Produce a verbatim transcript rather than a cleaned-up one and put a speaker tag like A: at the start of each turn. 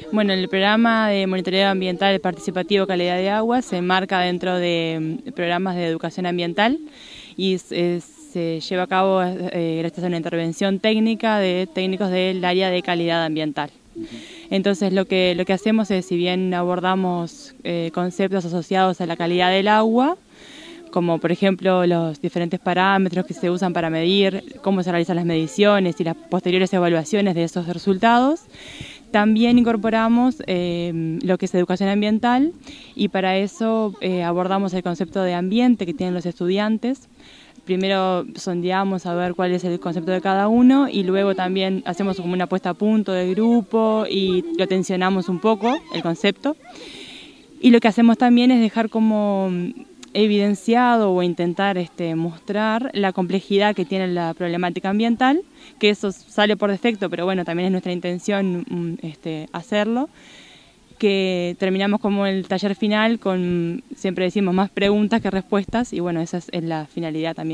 A: Bueno, el programa de monitoreo ambiental participativo calidad de agua se enmarca dentro de programas de educación ambiental y se, se lleva a cabo eh, gracias a una intervención técnica de técnicos del área de calidad ambiental. Entonces lo que, lo que hacemos es, si bien abordamos eh, conceptos asociados a la calidad del agua, como por ejemplo los diferentes parámetros que se usan para medir, cómo se realizan las mediciones y las posteriores evaluaciones de esos resultados, también incorporamos eh, lo que es educación ambiental y para eso eh, abordamos el concepto de ambiente que tienen los estudiantes. Primero sondeamos a ver cuál es el concepto de cada uno y luego también hacemos como una puesta a punto del grupo y lo tensionamos un poco, el concepto. Y lo que hacemos también es dejar como evidenciado o intentar este, mostrar la complejidad que tiene la problemática ambiental, que eso sale por defecto, pero bueno, también es nuestra intención este, hacerlo, que terminamos como el taller final con, siempre decimos, más preguntas que respuestas y bueno, esa es, es la finalidad también.